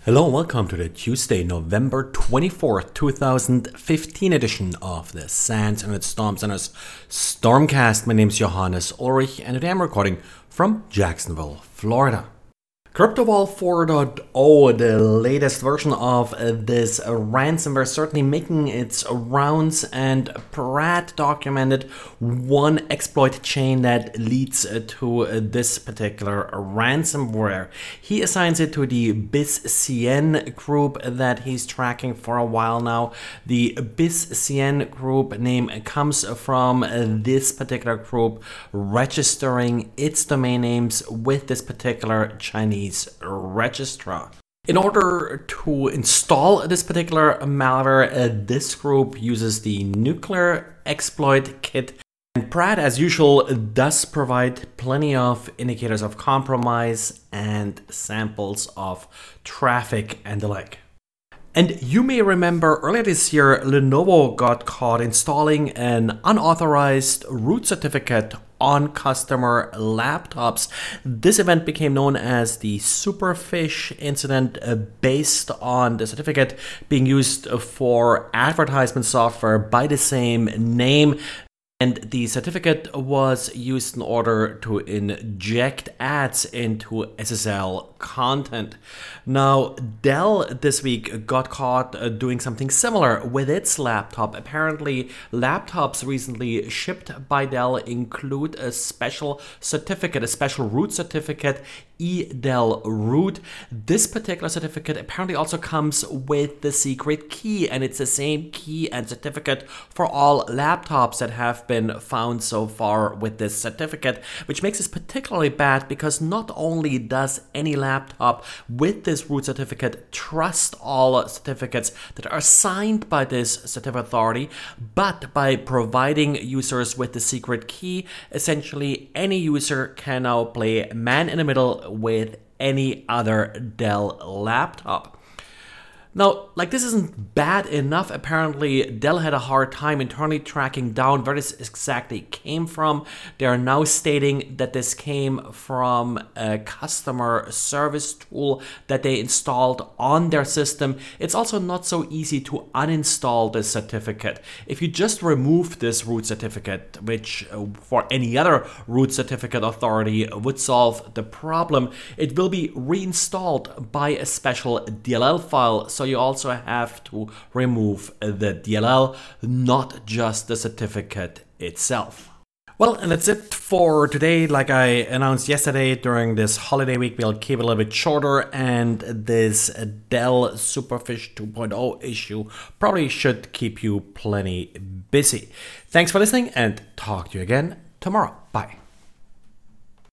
Hello and welcome to the Tuesday, November 24th, 2015 edition of the SANS Internet Storm Center's Stormcast. My name is Johannes Ulrich and today I'm recording from Jacksonville, Florida. CryptoVault 4.0, the latest version of this ransomware, certainly making its rounds, and Pratt documented one exploit chain that leads to this particular ransomware. He assigns it to the BizCN group that he's tracking for a while now. The BizCN group name comes from this particular group registering its domain names with this particular Chinese registrar. In order to install this particular malware, this group uses the Nuclear Exploit Kit. And Pratt, as usual, does provide plenty of indicators of compromise and samples of traffic and the like. And you may remember earlier this year, Lenovo got caught installing an unauthorized root certificate on customer laptops. This event became known as the Superfish incident, based on the certificate being used for advertisement software by the same name. And the certificate was used in order to inject ads into SSL content. Now, Dell this week got caught doing something similar with its laptop. Apparently, laptops recently shipped by Dell include a special certificate, a special root certificate, eDell root. This particular certificate apparently also comes with the secret key, and it's the same key and certificate for all laptops that have been found so far with this certificate, which makes this particularly bad because not only does any laptop with this root certificate trust all certificates that are signed by this certificate authority, but by providing users with the secret key, essentially any user can now play man in the middle with any other Dell laptop. Now, this isn't bad enough. Apparently, Dell had a hard time internally tracking down where this exactly came from. They are now stating that this came from a customer service tool that they installed on their system. It's also not so easy to uninstall this certificate. If you just remove this root certificate, which for any other root certificate authority would solve the problem, it will be reinstalled by a special DLL file. So you also have to remove the DLL, not just the certificate itself. Well, and that's it for today. Like I announced yesterday, during this holiday week, we'll keep it a little bit shorter, and this Dell Superfish 2.0 issue probably should keep you plenty busy. Thanks for listening, and talk to you again tomorrow. Bye.